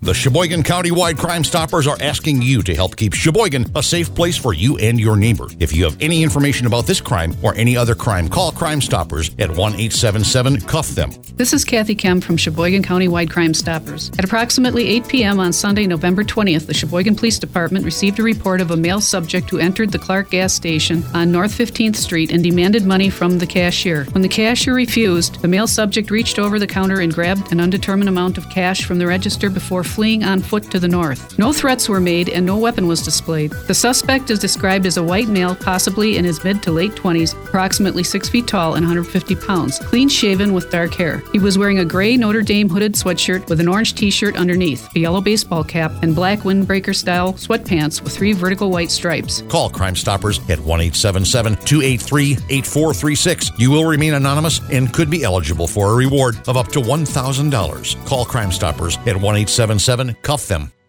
The Sheboygan County-wide Crime Stoppers are asking you to help keep Sheboygan a safe place for you and your neighbor. If you have any information about this crime or any other crime, call Crime Stoppers at 1-877-CUFF-THEM. This is Kathy Kemp from Sheboygan County-wide Crime Stoppers. At approximately 8 p.m. on Sunday, November 20th, the Sheboygan Police Department received a report of a male subject who entered the Clark gas station on North 15th Street and demanded money from the cashier. When the cashier refused, the male subject reached over the counter and grabbed an undetermined amount of cash from the register before fleeing on foot to the north. No threats were made and no weapon was displayed. The suspect is described as a white male, possibly in his mid to late 20s, approximately 6 feet tall and 150 pounds, clean-shaven with dark hair. He was wearing a gray Notre Dame hooded sweatshirt with an orange t-shirt underneath, a yellow baseball cap, and black windbreaker-style sweatpants with 3 vertical white stripes. Call Crime Stoppers at 1-877-283-8436. You will remain anonymous and could be eligible for a reward of up to $1,000. Call Crime Stoppers at 1-877-CUFF-THEM.